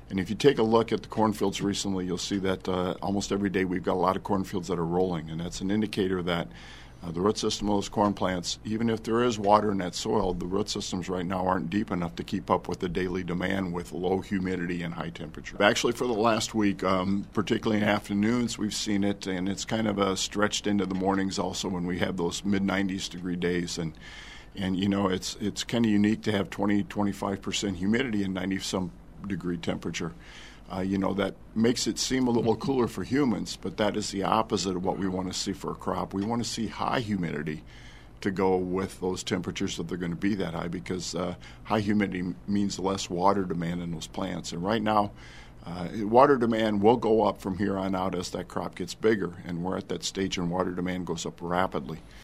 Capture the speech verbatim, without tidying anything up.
And if you take a look at the cornfields recently, you'll see that uh, almost every day we've got a lot of cornfields that are rolling, and that's an indicator that uh, the root system of those corn plants, even if there is water in that soil, the root systems right now aren't deep enough to keep up with the daily demand with low humidity and high temperature. Actually, for the last week, um, particularly in afternoons, we've seen it, and it's kind of uh, stretched into the mornings also when we have those mid nineties degree days. And And, you know, it's it's kind of unique to have twenty, twenty-five percent humidity and ninety-some degree temperature. Uh, you know, that makes it seem a little cooler for humans, but that is the opposite of what we want to see for a crop. We want to see high humidity to go with those temperatures if they're going to be that high, because uh, high humidity means less water demand in those plants. And right now, uh, water demand will go up from here on out as that crop gets bigger, and we're at that stage when water demand goes up rapidly.